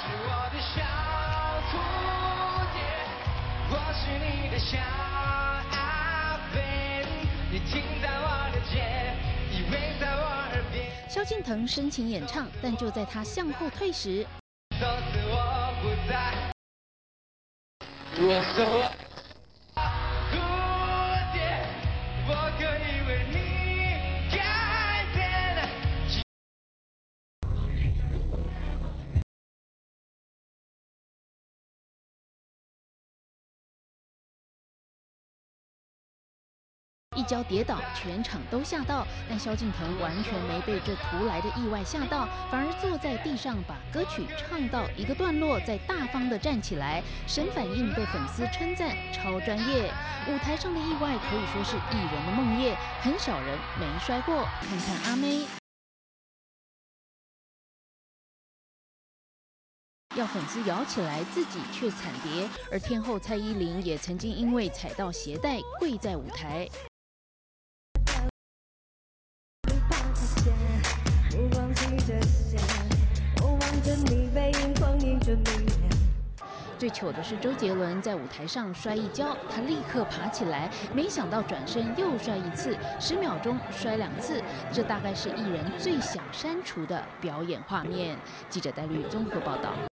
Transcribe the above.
我的小蝴蝶，我是你的小阿飞，你停在我的肩，依偎在我耳边。 萧敬腾深情演唱，但就在他向后退时， 从此我不再我说蝴蝶，我可以为你改变。 一跤跌倒，全场都吓到。但萧敬腾完全没被这突来的意外吓到，反而坐在地上把歌曲唱到一个段落，再大方的站起来，神反应被粉丝称赞超专业。舞台上的意外可以说是艺人的梦魇，很少人没摔过。看看阿妹。要粉丝摇起来，自己却惨跌。而天后蔡依林也曾经因为踩到鞋带跪在舞台。最糗的是周杰伦在舞台上摔一跤，他立刻爬起来，没想到转身又摔一次，10秒钟摔2次，这大概是艺人最想删除的表演画面。记者戴律综合报道。